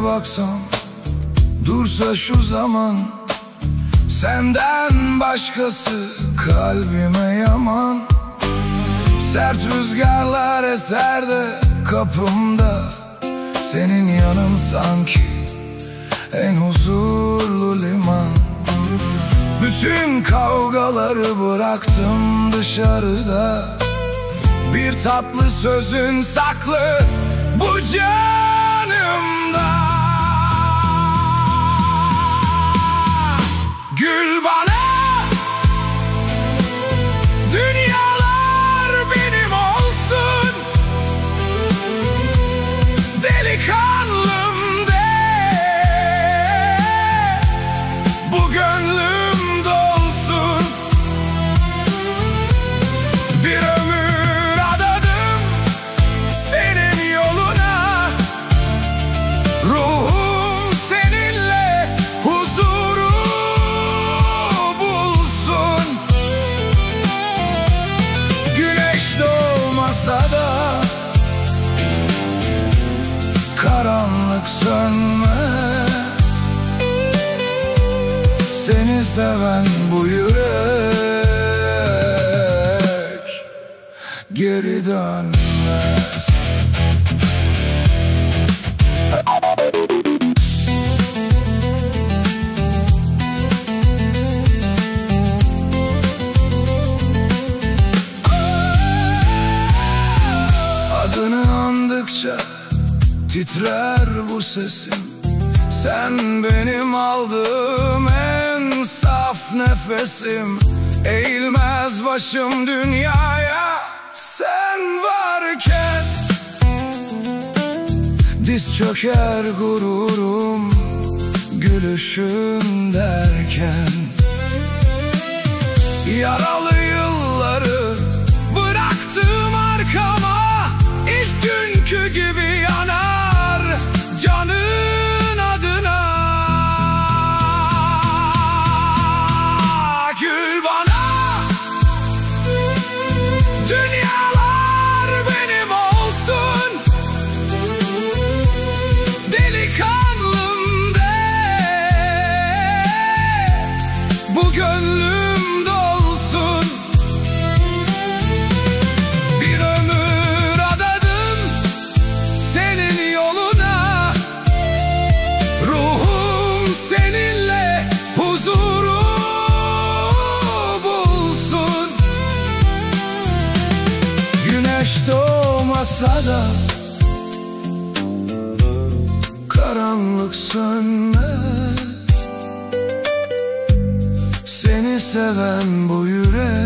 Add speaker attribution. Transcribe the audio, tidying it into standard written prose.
Speaker 1: baksam, dursa şu zaman, senden başkası kalbime yaman. Sert rüzgarlar eser de kapımda, senin yanın sanki en huzurlu liman. Bütün kavgaları bıraktım dışarıda, bir tatlı sözün saklı bu canımda. Gül bana, dünyalar benim olsun, delikanlım de, bu gönlüm dolsun. Bir ömür adadım senin yoluna, ruhum seninle huzuru bulsun. Güneş doğmasa da karanlık sönmez, seni seven bu yürek geri dönmez. Adını andıkça titrer bu sesim, sen benim aldığım en saf nefesim. Eğilmez başım dünyaya sen varken, diz çöker gururum gülüşün derken. Yaralı yılları bıraktım arkama, ilk günkü gibi yanar canın adına. Gül bana, dünyalar benim olsun, delikanlım de, bu gönlüm dolsun. Bir ömür adadım senin yoluna, ruhum seninle huzuru bulsun. Güneş doğmasa da karanlık sönmez, seni seven bu yürek